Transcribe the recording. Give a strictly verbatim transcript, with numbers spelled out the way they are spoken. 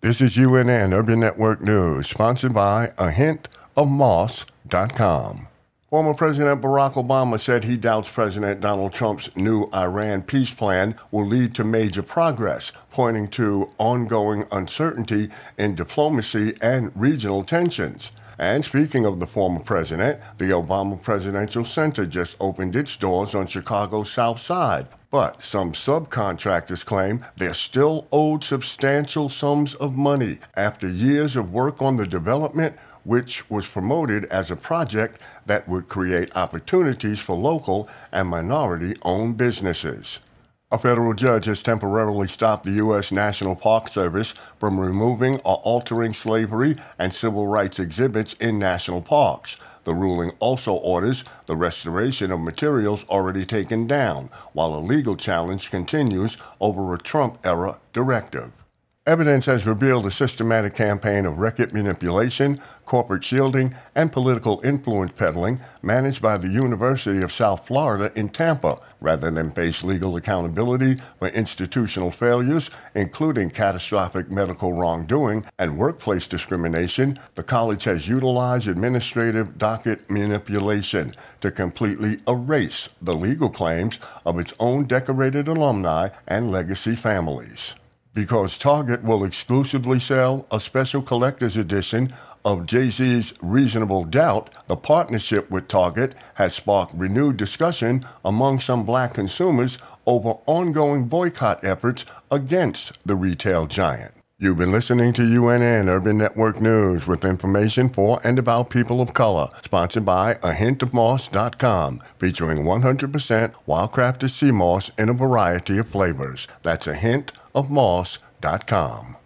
This is U N N Urban Network News, sponsored by a hint of moss dot com. Former President Barack Obama said he doubts President Donald Trump's new Iran peace plan will lead to major progress, pointing to ongoing uncertainty in diplomacy and regional tensions. And speaking of the former president, the Obama Presidential Center just opened its doors on Chicago's South Side. But some subcontractors claim they're still owed substantial sums of money after years of work on the development, which was promoted as a project that would create opportunities for local and minority-owned businesses. A federal judge has temporarily stopped the U S National Park Service from removing or altering slavery and civil rights exhibits in national parks. The ruling also orders the restoration of materials already taken down, while a legal challenge continues over a Trump-era directive. Evidence has revealed a systematic campaign of record manipulation, corporate shielding, and political influence peddling managed by the University of South Florida in Tampa. Rather than face legal accountability for institutional failures, including catastrophic medical wrongdoing and workplace discrimination, the college has utilized administrative docket manipulation to completely erase the legal claims of its own decorated alumni and legacy families. Because Target will exclusively sell a special collector's edition of Jay-Z's Reasonable Doubt, the partnership with Target has sparked renewed discussion among some black consumers over ongoing boycott efforts against the retail giant. You've been listening to U N N Urban Network News with information for and about people of color, sponsored by a hint of moss dot com, featuring one hundred percent wild-crafted sea moss in a variety of flavors. That's a hint of moss dot com.